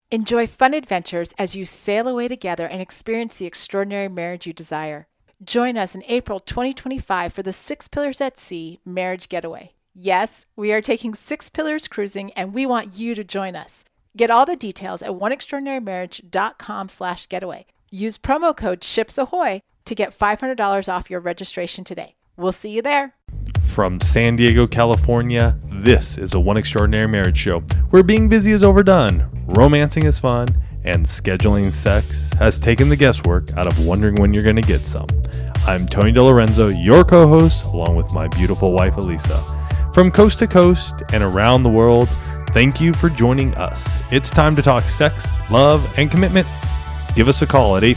Enjoy fun adventures as you sail away together and experience the extraordinary marriage you desire. Join us in April 2025 for the Six Pillars at Sea Marriage Getaway. Yes, we are taking 6 Pillars cruising, and we want you to join us. Get all the details at oneextraordinarymarriage.com/getaway. Use promo code SHIPSAHOY to get $500 off your registration today. We'll see you there. From San Diego, California, this is a One Extraordinary Marriage show where being busy is overdone, romancing is fun, and scheduling sex has taken the guesswork out of wondering when you're going to get some. I'm Tony DeLorenzo, your co-host, along with my beautiful wife, Elisa. From coast to coast and around the world, thank you for joining us. It's time to talk sex, love, and commitment. Give us a call at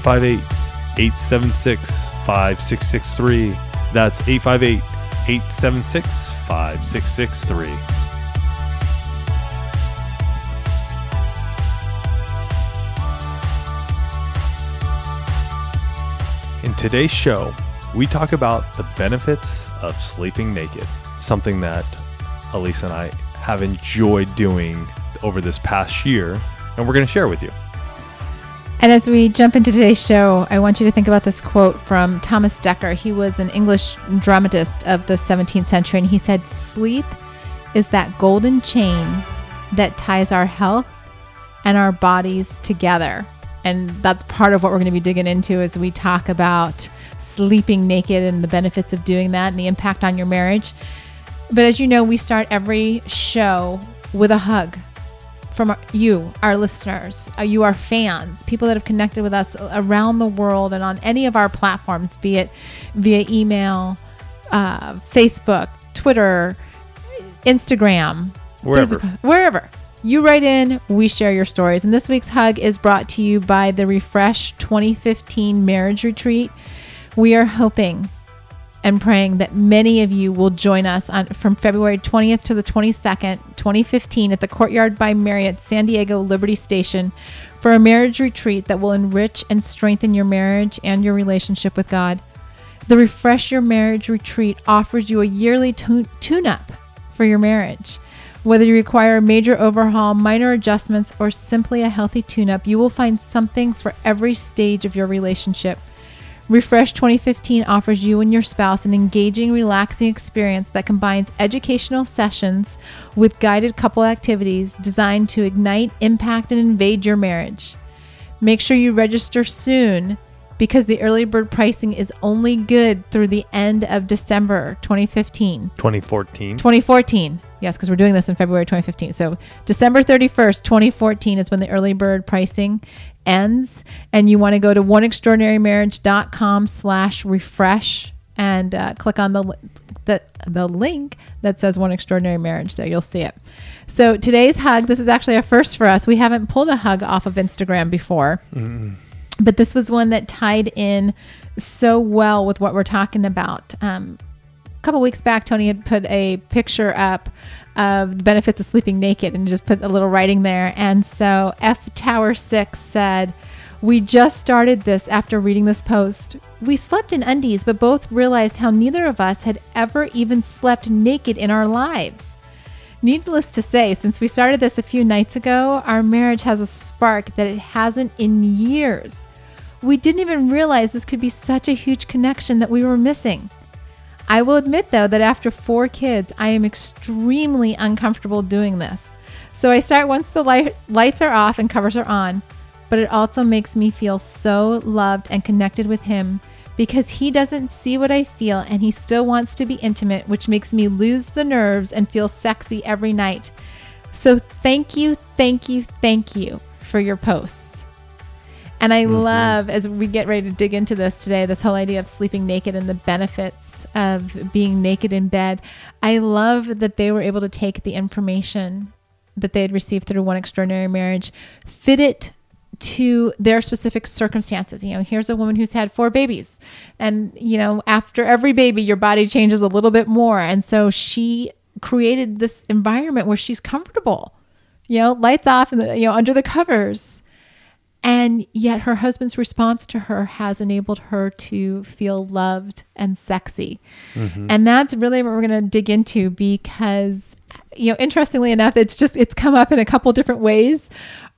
858-876-5663. That's 858-876-5663. In today's show, we talk about the benefits of sleeping naked, something that Elisa and I have enjoyed doing over this past year, and we're going to share with you. And as we jump into today's show, I want you to think about this quote from Thomas Dekker. He was an English dramatist of the 17th century, and he said, "Sleep is that golden chain that ties our health and our bodies together." And that's part of what we're going to be digging into as we talk about sleeping naked and the benefits of doing that and the impact on your marriage. But as you know, we start every show with a hug from you, our listeners, you, our fans, people that have connected with us around the world and on any of our platforms, be it via email, Facebook, Twitter, Instagram, wherever. You write in, we share your stories. And this week's hug is brought to you by the Refresh 2015 Marriage Retreat. We are hoping and praying that many of you will join us from February 20th to the 22nd, 2015 at the Courtyard by Marriott, San Diego Liberty Station for a marriage retreat that will enrich and strengthen your marriage and your relationship with God. The Refresh Your Marriage Retreat offers you a yearly tune-up for your marriage. Whether you require a major overhaul, minor adjustments, or simply a healthy tune-up, you will find something for every stage of your relationship. Refresh 2015 offers you and your spouse an engaging, relaxing experience that combines educational sessions with guided couple activities designed to ignite, impact, and invade your marriage. Make sure you register soon because the early bird pricing is only good through the end of December 2015. 2014. Yes, because we're doing this in February 2015. So December 31st, 2014 is when the early bird pricing ends. And you want to go to oneextraordinarymarriage.com/refresh and click on the link that says One Extraordinary Marriage there. You'll see it. So today's hug, this is actually a first for us. We haven't pulled a hug off of Instagram before. Mm-hmm. But this was one that tied in so well with what we're talking about. A couple weeks back, Tony had put a picture up of the benefits of sleeping naked and just put a little writing there. And so F Tower 6 said, "We just started this after reading this post. We slept in undies, but both realized how neither of us had ever even slept naked in our lives. Needless to say, since we started this a few nights ago, our marriage has a spark that it hasn't in years. We didn't even realize this could be such a huge connection that we were missing. I will admit, though, that after 4 kids, I am extremely uncomfortable doing this. So I start once the lights are off and covers are on, but it also makes me feel so loved and connected with him because he doesn't see what I feel and he still wants to be intimate, which makes me lose the nerves and feel sexy every night. So thank you for your posts." And I love, as we get ready to dig into this today, this whole idea of sleeping naked and the benefits of being naked in bed. I love that they were able to take the information that they had received through One Extraordinary Marriage, fit it to their specific circumstances. You know, here's a woman who's had 4 babies. And, you know, after every baby, your body changes a little bit more. And so she created this environment where she's comfortable, you know, lights off and, under the covers. And yet her husband's response to her has enabled her to feel loved and sexy. Mm-hmm. And that's really what we're going to dig into because, interestingly enough, it's come up in a couple different ways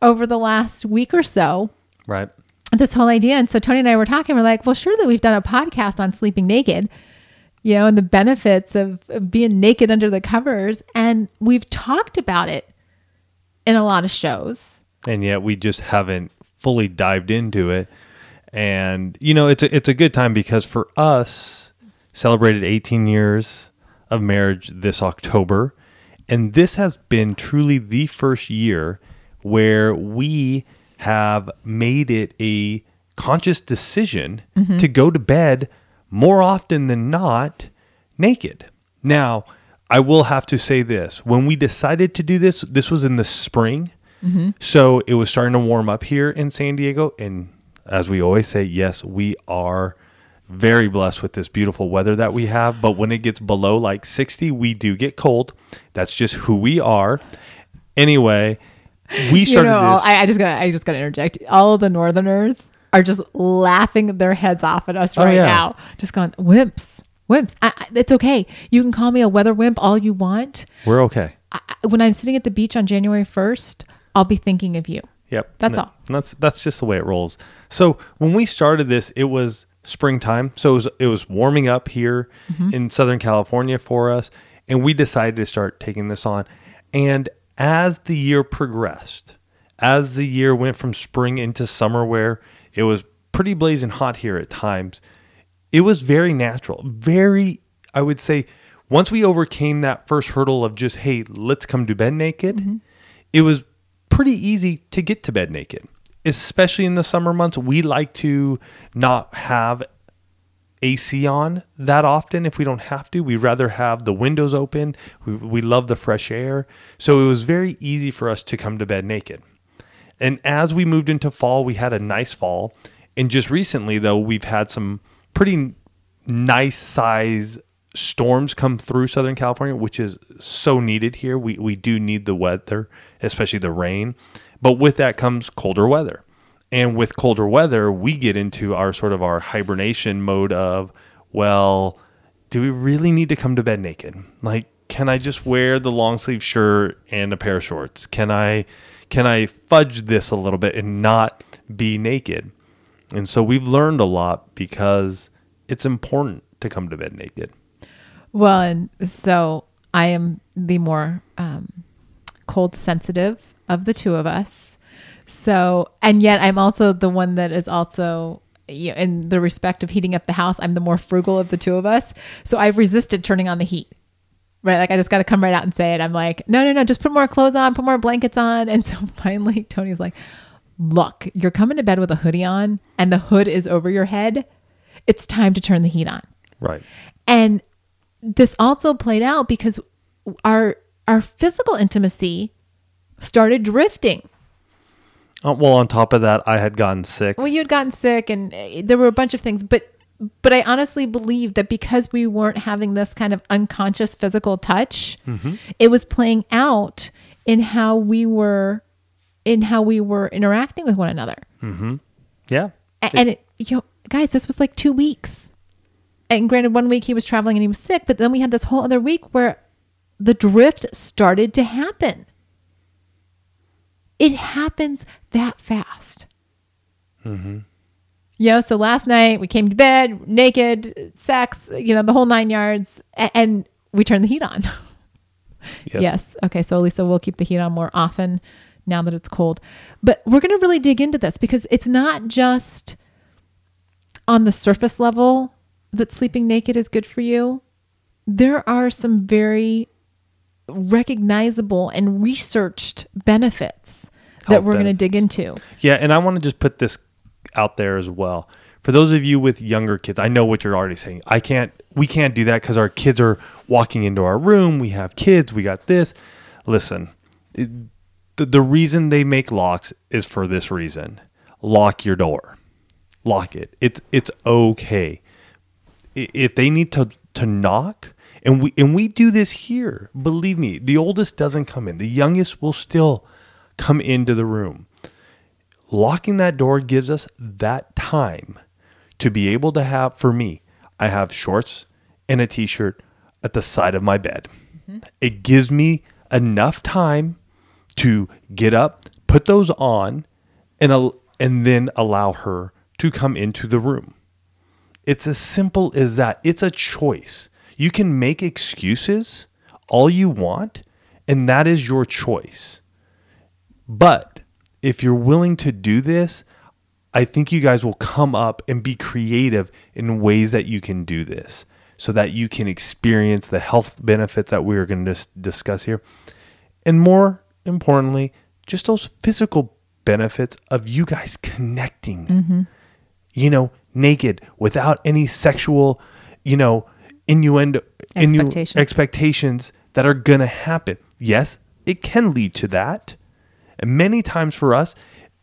over the last week or so, Right. this whole idea. And so Tony and I were talking, we're like, well, surely we've done a podcast on sleeping naked, and the benefits of being naked under the covers. And we've talked about it in a lot of shows. And yet we just haven't fully dived into it. And, it's a good time because for us, celebrated 18 years of marriage this October. And this has been truly the first year where we have made it a conscious decision to go to bed more often than not naked. Now, I will have to say this. When we decided to do this, this was in the spring. So it was starting to warm up here in San Diego. And as we always say, yes, we are very blessed with this beautiful weather that we have. But when it gets below like 60, we do get cold. That's just who we are. Anyway, we started this. I just gotta interject. All of the Northerners are just laughing their heads off at us now. Just going, wimps. It's okay. You can call me a weather wimp all you want. We're okay. When I'm sitting at the beach on January 1st, I'll be thinking of you. Yep. That's all. That's just the way it rolls. So when we started this, it was springtime. So it was warming up here in Southern California for us. And we decided to start taking this on. And as the year progressed, as the year went from spring into summer where it was pretty blazing hot here at times, it was very natural. I would say, once we overcame that first hurdle of just, hey, let's come to bed naked, it was pretty easy to get to bed naked. Especially in the summer months, we like to not have AC on that often if we don't have to. We'd rather have the windows open. We love the fresh air. So it was very easy for us to come to bed naked. And as we moved into fall, we had a nice fall. And just recently, though, we've had some pretty nice size storms come through Southern California, which is so needed here. We do need the weather, especially the rain. But with that comes colder weather. And with colder weather, we get into our sort of our hibernation mode of, well, do we really need to come to bed naked? Like, can I just wear the long sleeve shirt and a pair of shorts? Can I fudge this a little bit and not be naked? And so we've learned a lot because it's important to come to bed naked. Well, and so I am the more cold sensitive of the two of us. So, and yet I'm also the one that is also, in the respect of heating up the house, I'm the more frugal of the two of us. So I've resisted turning on the heat, right? Like I just got to come right out and say it. I'm like, no, just put more clothes on, put more blankets on. And so finally Tony's like, look, you're coming to bed with a hoodie on and the hood is over your head. It's time to turn the heat on. Right. And this also played out because our physical intimacy started drifting. Well, on top of that, I had gotten sick. Well, you had gotten sick and there were a bunch of things, but I honestly believe that because we weren't having this kind of unconscious physical touch, it was playing out in how we were interacting with one another. Yeah. And guys, this was like 2 weeks. And granted, 1 week he was traveling and he was sick, but then we had this whole other week where the drift started to happen. It happens that fast. So last night we came to bed naked, sex, the whole 9 yards, and we turned the heat on. Yes. Okay. So Lisa, we'll keep the heat on more often now that it's cold, but we're going to really dig into this because it's not just on the surface level that sleeping naked is good for you. There are some very recognizable and researched benefits that we're going to dig into. Yeah. And I want to just put this out there as well. For those of you with younger kids, I know what you're already saying. We can't do that because our kids are walking into our room. We have kids. We got this. Listen, the reason they make locks is for this reason. Lock your door. Lock it. It's okay. If they need to knock, and we do this here, believe me, the oldest doesn't come in. The youngest will still come into the room. Locking that door gives us that time to be able to have, for me, I have shorts and a t-shirt at the side of my bed. It gives me enough time to get up, put those on and then allow her to come into the room. It's as simple as that. It's a choice. You can make excuses all you want, and that is your choice. But if you're willing to do this, I think you guys will come up and be creative in ways that you can do this so that you can experience the health benefits that we're going to discuss here. And more importantly, just those physical benefits of you guys connecting, naked without any sexual, innuendo, expectations that are going to happen. Yes, it can lead to that. And many times for us,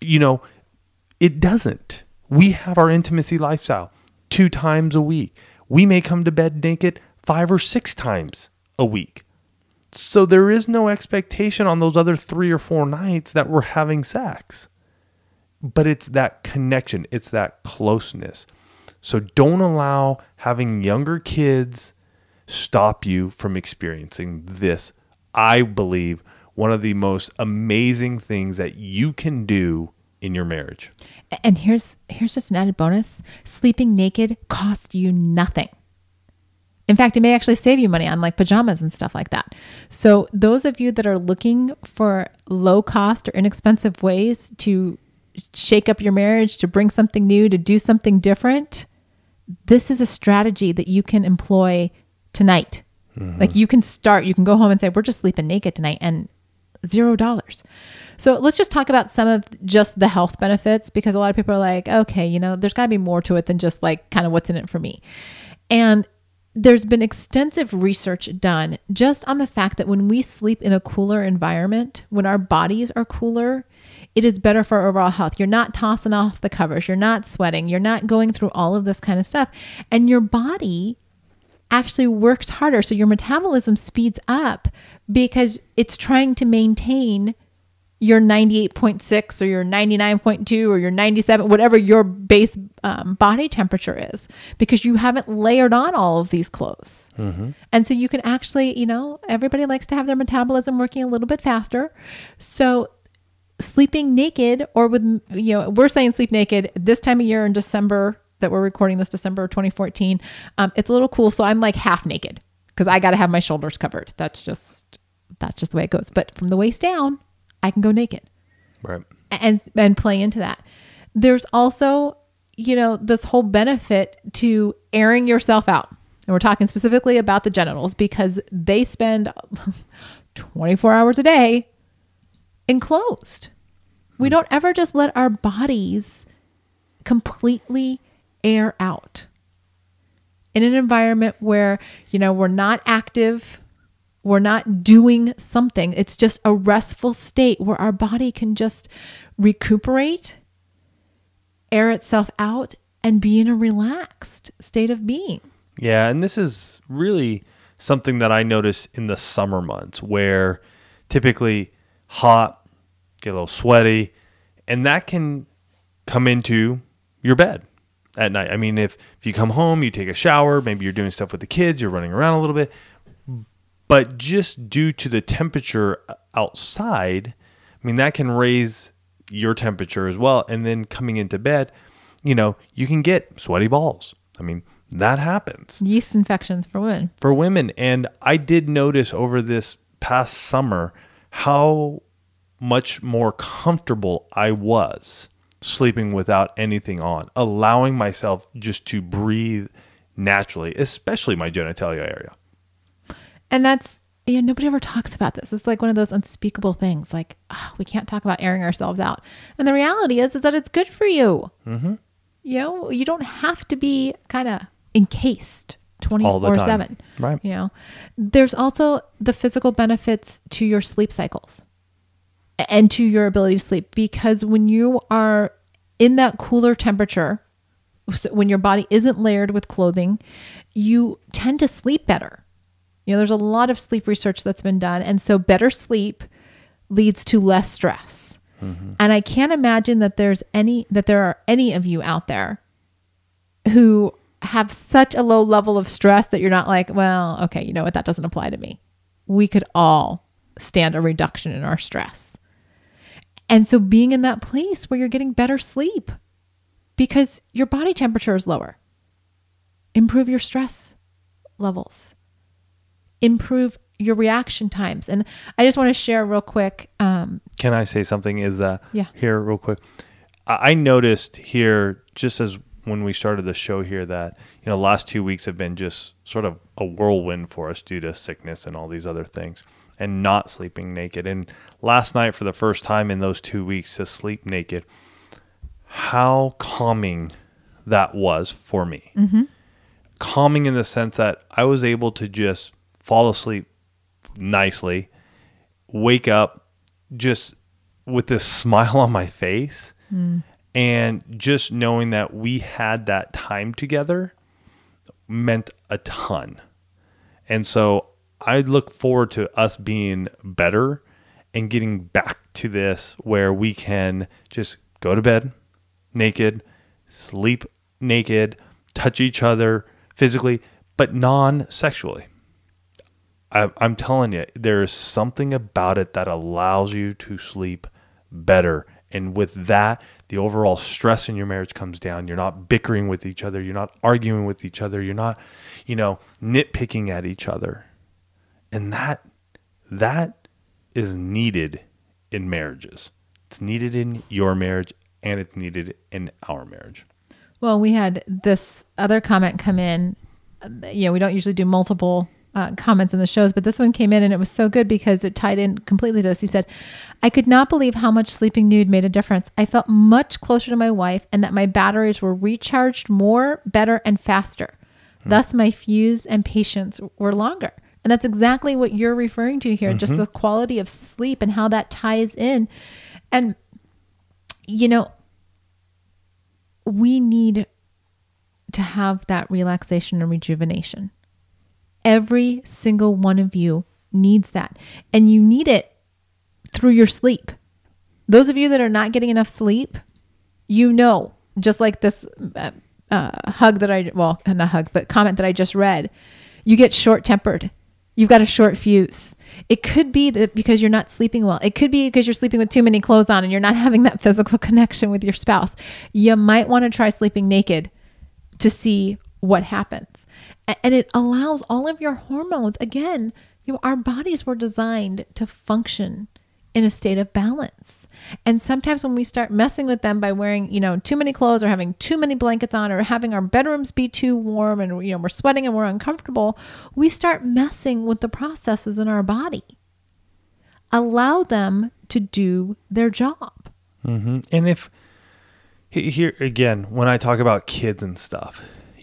it doesn't. We have our intimacy lifestyle 2 times a week. We may come to bed naked 5 or 6 times a week. So there is no expectation on those other 3 or 4 nights that we're having sex. But it's that connection. It's that closeness. So don't allow having younger kids stop you from experiencing this. I believe one of the most amazing things that you can do in your marriage. And here's just an added bonus. Sleeping naked costs you nothing. In fact, it may actually save you money on like pajamas and stuff like that. So those of you that are looking for low cost or inexpensive ways to shake up your marriage, to bring something new, to do something different, this is a strategy that you can employ tonight. Mm-hmm. Like you can go home and say, we're just sleeping naked tonight, and $0. So let's just talk about some of just the health benefits, because a lot of people are like, okay, there's got to be more to it than just like kind of what's in it for me. And there's been extensive research done just on the fact that when we sleep in a cooler environment, when our bodies are cooler, it is better for our overall health. You're not tossing off the covers. You're not sweating. You're not going through all of this kind of stuff. And your body actually works harder. So your metabolism speeds up because it's trying to maintain your 98.6 or your 99.2 or your 97, whatever your base body temperature is, because you haven't layered on all of these clothes. Mm-hmm. And so you can actually, everybody likes to have their metabolism working a little bit faster. So sleeping naked, or with, we're saying sleep naked this time of year in December that we're recording this, December 2014. It's a little cool. So I'm like half naked because I got to have my shoulders covered. That's just the way it goes. But from the waist down, I can go naked. Right. And play into that. There's also, this whole benefit to airing yourself out. And we're talking specifically about the genitals because they spend 24 hours a day enclosed. We don't ever just let our bodies completely air out in an environment where, we're not active, we're not doing something. It's just a restful state where our body can just recuperate, air itself out, and be in a relaxed state of being. Yeah, and this is really something that I notice in the summer months where typically hot, get a little sweaty, and that can come into your bed at night. I mean, if you come home, you take a shower, maybe you're doing stuff with the kids, you're running around a little bit, but just due to the temperature outside, I mean, that can raise your temperature as well. And then coming into bed, you can get sweaty balls. I mean, that happens. Yeast infections for women. For women. And I did notice over this past summer how much more comfortable I was sleeping without anything on, allowing myself just to breathe naturally, especially my genitalia area. And that's, nobody ever talks about this. It's like one of those unspeakable things. Like, we can't talk about airing ourselves out. And the reality is that it's good for you. Mm-hmm. You don't have to be kind of encased 24/7. Right. There's also the physical benefits to your sleep cycles and to your ability to sleep, because when you are in that cooler temperature, when your body isn't layered with clothing, you tend to sleep better. There's a lot of sleep research that's been done. And so better sleep leads to less stress. Mm-hmm. And I can't imagine that there are any of you out there who have such a low level of stress that you're not like, well, okay, you know what? That doesn't apply to me. We could all stand a reduction in our stress. And so being in that place where you're getting better sleep because your body temperature is lower. Improve your stress levels. Improve your reaction times. And I just want to share real quick. Can I say something? Is that Yeah. here real quick? I noticed here, just as when we started the show here, that, the last 2 weeks have been just sort of a whirlwind for us due to sickness and all these other things and not sleeping naked. And last night, for the first time in those 2 weeks, to sleep naked, how calming that was for me. Mm-hmm. Calming in the sense that I was able to just fall asleep nicely, wake up just with this smile on my face, and just knowing that we had that time together meant a ton. And so I look forward to us being better and getting back to this where we can just go to bed naked, sleep naked, touch each other physically, but non-sexually. I'm telling you, there's something about it that allows you to sleep better. And with that, the overall stress in your marriage comes down. You're not bickering with each other. You're not arguing with each other. You're not, nitpicking at each other. And that is needed in marriages. It's needed in your marriage, and it's needed in our marriage. Well, we had this other comment come in. We don't usually do multiple comments in the shows, but this one came in and it was so good because it tied in completely to this. He said, I could not believe how much sleeping nude made a difference. I felt much closer to my wife and that my batteries were recharged more, better, and faster. Thus, my fuse and patience were longer. And that's exactly what you're referring to here, just the quality of sleep and how that ties in. And, we need to have that relaxation and rejuvenation. Every single one of you needs that. And you need it through your sleep. Those of you that are not getting enough sleep, just like this comment that I just read, you get short-tempered. You've got a short fuse. It could be that because you're not sleeping well. It could be because you're sleeping with too many clothes on and you're not having that physical connection with your spouse. You might want to try sleeping naked to see what happens. And it allows all of your hormones, again, our bodies were designed to function in a state of balance. And sometimes when we start messing with them by wearing, too many clothes or having too many blankets on or having our bedrooms be too warm and, we're sweating and we're uncomfortable, we start messing with the processes in our body. Allow them to do their job. Mm-hmm. And if, here again, when I talk about kids and stuff,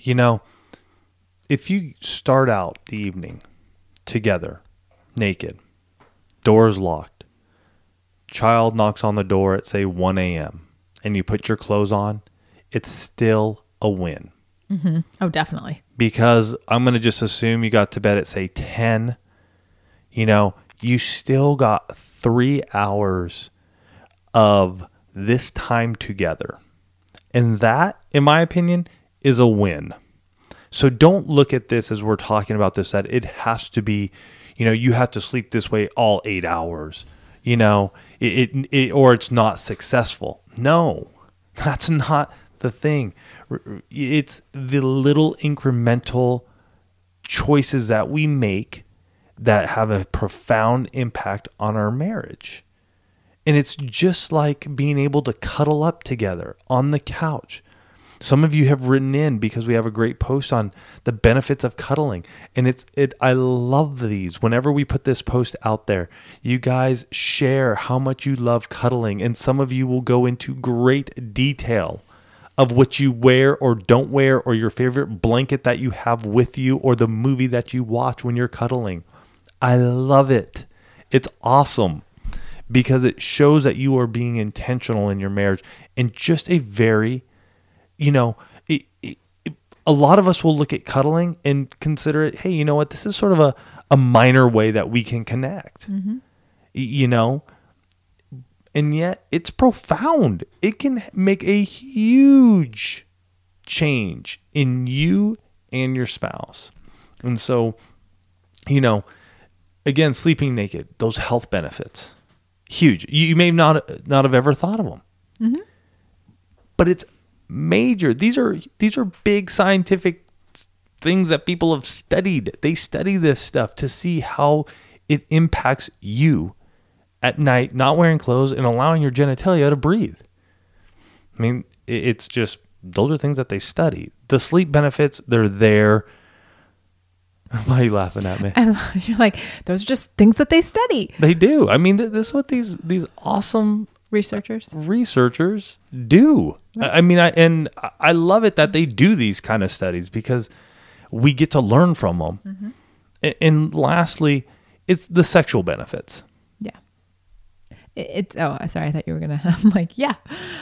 if you start out the evening together, naked, doors locked, child knocks on the door at say 1 a.m. and you put your clothes on, it's still a win. Mm-hmm. Oh, definitely. Because I'm going to just assume you got to bed at say 10, you still got 3 hours of this time together. And that, in my opinion, is a win. So don't look at this as we're talking about this, that it has to be, you have to sleep this way all 8 hours, or it's not successful. No, that's not the thing. It's the little incremental choices that we make that have a profound impact on our marriage. And it's just like being able to cuddle up together on the couch. Some of you have written in because we have a great post on the benefits of cuddling. And I love these. Whenever we put this post out there, you guys share how much you love cuddling. And some of you will go into great detail of what you wear or don't wear, or your favorite blanket that you have with you, or the movie that you watch when you're cuddling. I love it. It's awesome. Because it shows that you are being intentional in your marriage, and just a very, a lot of us will look at cuddling and consider it, hey, you know what? This is sort of a minor way that we can connect, and yet it's profound. It can make a huge change in you and your spouse. And so, again, sleeping naked, those health benefits. Huge. You may not have ever thought of them. Mm-hmm. But it's major. These are big scientific things that people have studied. They study this stuff to see how it impacts you at night, not wearing clothes and allowing your genitalia to breathe. I mean, it's just, those are things that they study. The sleep benefits, they're there. Why are you laughing at me? You're like, those are just things that they study. They do. I mean, this is what these awesome Researchers do. Right. I mean, I love it that they do these kind of studies because we get to learn from them. Mm-hmm. And lastly, it's the sexual benefits. Yeah. Sorry, I thought you were going to, I'm like, yeah.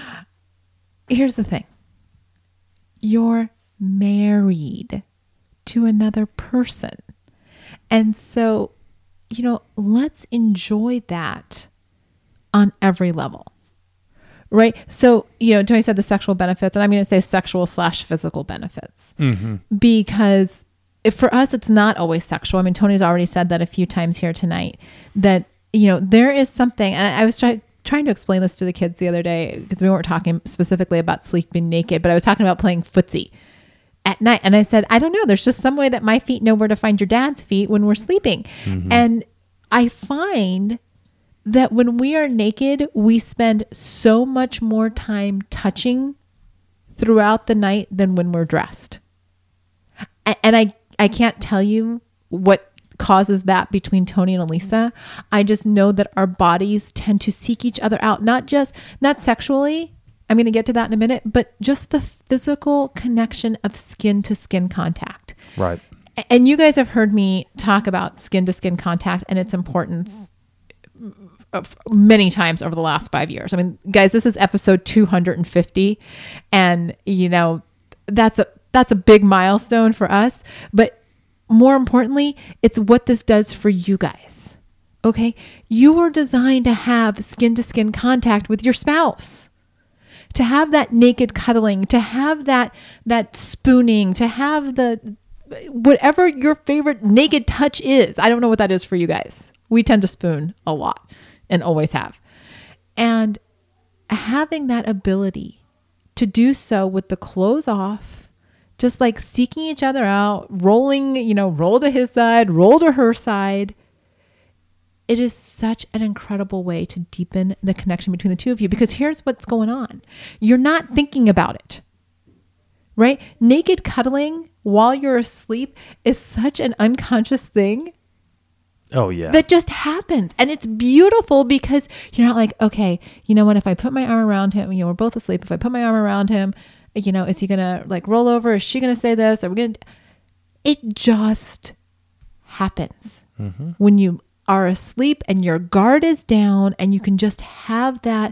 Here's the thing. You're married to another person. And so, let's enjoy that on every level, right? So, Tony said the sexual benefits, and I'm going to say sexual / physical benefits, because for us, it's not always sexual. I mean, Tony's already said that a few times here tonight that, there is something, and I was trying to explain this to the kids the other day because we weren't talking specifically about sleeping naked, but I was talking about playing footsie at night. And I said, I don't know, there's just some way that my feet know where to find your dad's feet when we're sleeping. Mm-hmm. And I find that when we are naked, we spend so much more time touching throughout the night than when we're dressed. And I can't tell you what causes that between Tony and Elisa. I just know that our bodies tend to seek each other out, not sexually. I'm going to get to that in a minute, but just the physical connection of skin to skin contact. Right. And you guys have heard me talk about skin to skin contact and its importance many times over the last 5 years. I mean, guys, this is episode 250, and that's a big milestone for us, but more importantly, it's what this does for you guys. Okay? You were designed to have skin to skin contact with your spouse, to have that naked cuddling, to have that spooning, to have the whatever your favorite naked touch is. I don't know what that is for you guys. We tend to spoon a lot and always have. And having that ability to do so with the clothes off, just like seeking each other out, rolling, roll to his side, roll to her side. It is such an incredible way to deepen the connection between the two of you, because here's what's going on. You're not thinking about it, right? Naked cuddling while you're asleep is such an unconscious thing. Oh, yeah. That just happens. And it's beautiful because you're not like, okay, you know what? If I put my arm around him, we're both asleep. If I put my arm around him, is he going to roll over? Is she going to say this? Are we going to? It just happens when you are asleep and your guard is down and you can just have that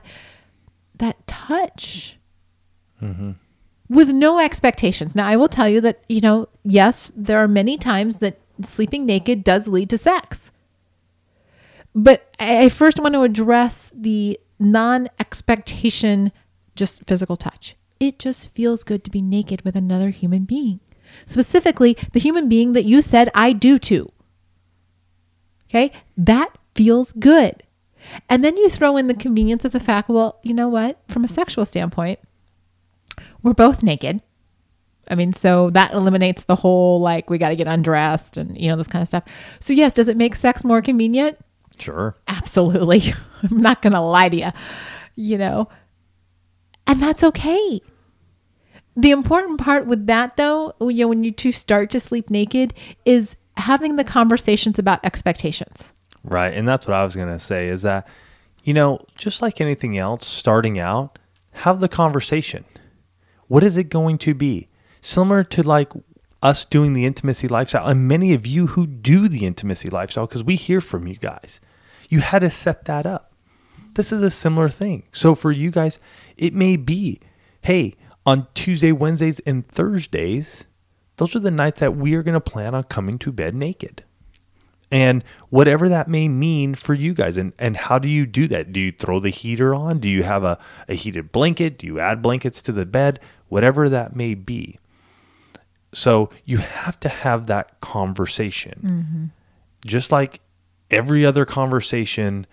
touch with no expectations. Now, I will tell you that, yes, there are many times that sleeping naked does lead to sex. But I first want to address the non-expectation, just physical touch. It just feels good to be naked with another human being. Specifically, the human being that you said I do to. Okay? That feels good. And then you throw in the convenience of the fact, well, you know what? From a sexual standpoint, we're both naked. I mean, so that eliminates the whole, we got to get undressed and, this kind of stuff. So yes, does it make sex more convenient? Sure. Absolutely. I'm not going to lie to you, and that's okay. The important part with that, though, when you two start to sleep naked, is having the conversations about expectations. Right. And that's what I was going to say is that, just like anything else, starting out, have the conversation. What is it going to be? Similar to us doing the intimacy lifestyle, and many of you who do the intimacy lifestyle, because we hear from you guys, you had to set that up. This is a similar thing. So for you guys, it may be, hey, on Tuesday, Wednesdays, and Thursdays, those are the nights that we are going to plan on coming to bed naked. And whatever that may mean for you guys. And how do you do that? Do you throw the heater on? Do you have a heated blanket? Do you add blankets to the bed? Whatever that may be. So you have to have that conversation. Just like every other conversation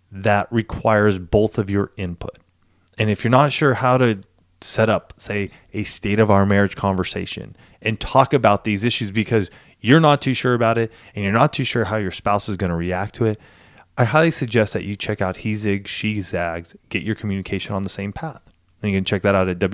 that requires both of your input. And if you're not sure how to set up, say, a state of our marriage conversation and talk about these issues because you're not too sure about it and you're not too sure how your spouse is going to react to it, I highly suggest that you check out He Zigs, She Zags, get your communication on the same path. And you can check that out at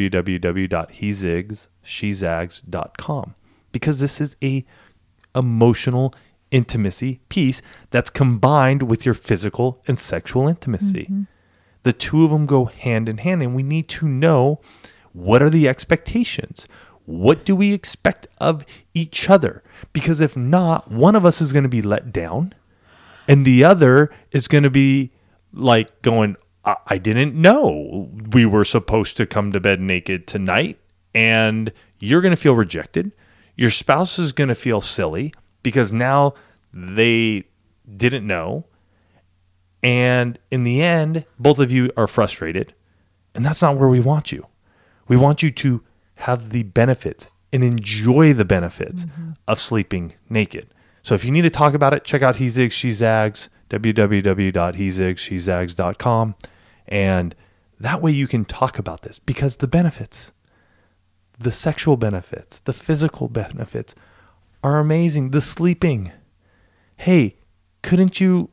www.hezigsshezags.com, because this is a emotional intimacy piece that's combined with your physical and sexual intimacy. Mm-hmm. The two of them go hand in hand, and we need to know, what are the expectations? What do we expect of each other? Because if not, one of us is going to be let down and the other is going to be like going, I didn't know we were supposed to come to bed naked tonight. And you're going to feel rejected. Your spouse is going to feel silly because now they didn't know. And in the end, both of you are frustrated. And that's not where we want you. We want you to have the benefits and enjoy the benefits of sleeping naked. So if you need to talk about it, check out He Zigs, She Zags, www.hezigsshezags.com. And that way you can talk about this, because the benefits, the sexual benefits, the physical benefits are amazing. The sleeping. Hey, couldn't you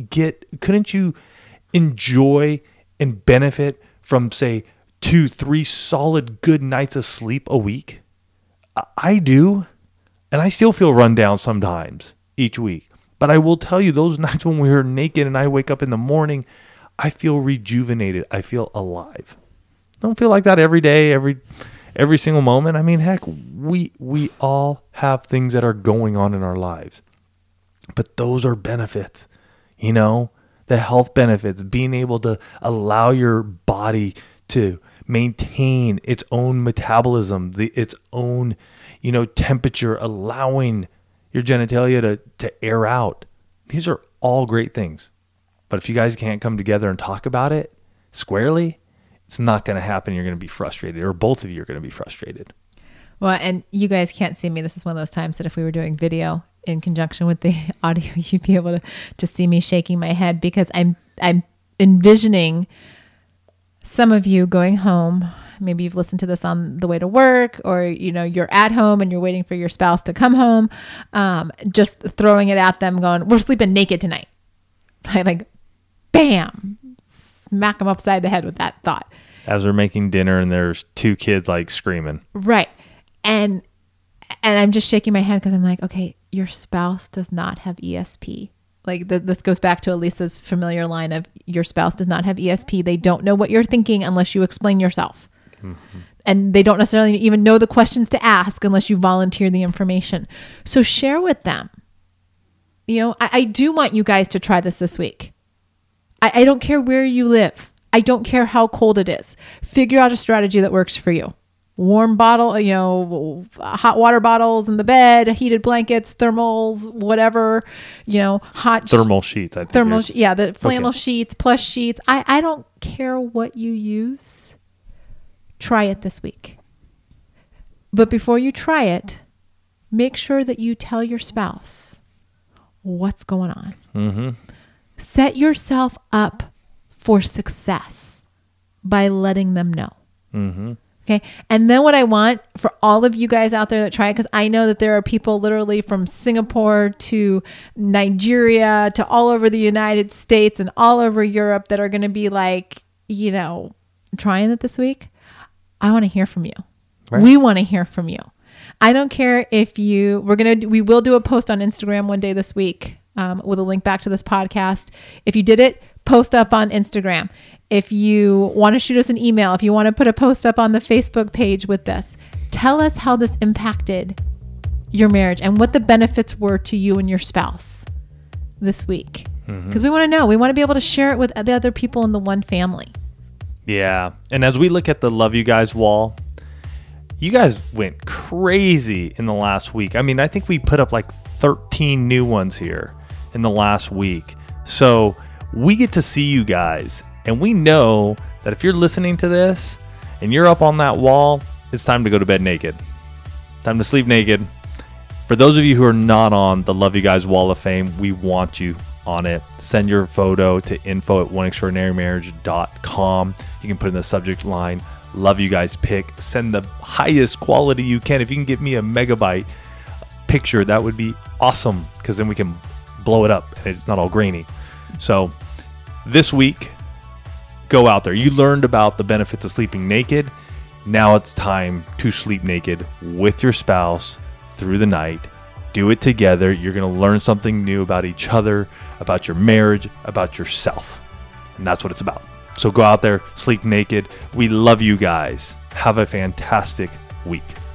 enjoy and benefit from, say, 2-3 solid good nights of sleep a week? I do. And I still feel run down sometimes each week. But I will tell you, those nights when we are naked and I wake up in the morning, I feel rejuvenated. I feel alive. Don't feel like that every day, every single moment. I mean, heck, we all have things that are going on in our lives. But those are benefits, the health benefits, being able to allow your body to maintain its own metabolism, its own, temperature, allowing your genitalia to air out. These are all great things. But if you guys can't come together and talk about it squarely, it's not going to happen. You're going to be frustrated, or both of you are going to be frustrated. Well, and you guys can't see me. This is one of those times that if we were doing video in conjunction with the audio, you'd be able to see me shaking my head, because I'm envisioning some of you going home. Maybe you've listened to this on the way to work, or, you're at home and you're waiting for your spouse to come home. Just throwing it at them going, we're sleeping naked tonight. Like, bam, smack them upside the head with that thought. As we're making dinner and there's 2 kids like screaming. Right. And I'm just shaking my head because I'm like, okay, your spouse does not have ESP. Like this goes back to Elisa's familiar line of, your spouse does not have ESP. They don't know what you're thinking unless you explain yourself. Mm-hmm. And they don't necessarily even know the questions to ask unless you volunteer the information. So share with them. I do want you guys to try this week. I don't care where you live. I don't care how cold it is. Figure out a strategy that works for you. Warm bottle, hot water bottles in the bed, heated blankets, thermals, whatever, hot thermal sheets. The flannel sheets, plush sheets. I don't care what you use. Try it this week. But before you try it, make sure that you tell your spouse what's going on. Mm-hmm. Set yourself up for success by letting them know. Mm-hmm. Okay. And then what I want for all of you guys out there that try it, because I know that there are people literally from Singapore to Nigeria to all over the United States and all over Europe that are going to be like, trying it this week. I want to hear from you. Right. We want to hear from you. I don't care if we will do a post on Instagram one day this week with a link back to this podcast. If you did it, post up on Instagram. If you want to shoot us an email, if you want to put a post up on the Facebook page with this, tell us how this impacted your marriage and what the benefits were to you and your spouse this week. Because we want to know. We want to be able to share it with the other people in the one family. Yeah. And as we look at the Love You Guys wall, you guys went crazy in the last week. I mean, I think we put up like 13 new ones here in the last week. So we get to see you guys. And we know that if you're listening to this and you're up on that wall, it's time to go to bed naked. Time to sleep naked. For those of you who are not on the Love You Guys Wall of Fame, we want you on it. Send your photo to info@oneextraordinarymarriage.com. You can put in the subject line, love you guys pic. Send the highest quality you can. If you can give me a megabyte picture, that would be awesome, because then we can blow it up and it's not all grainy. So this week, go out there. You learned about the benefits of sleeping naked. Now it's time to sleep naked with your spouse through the night. Do it together. You're going to learn something new about each other, about your marriage, about yourself. And that's what it's about. So go out there, sleep naked. We love you guys. Have a fantastic week.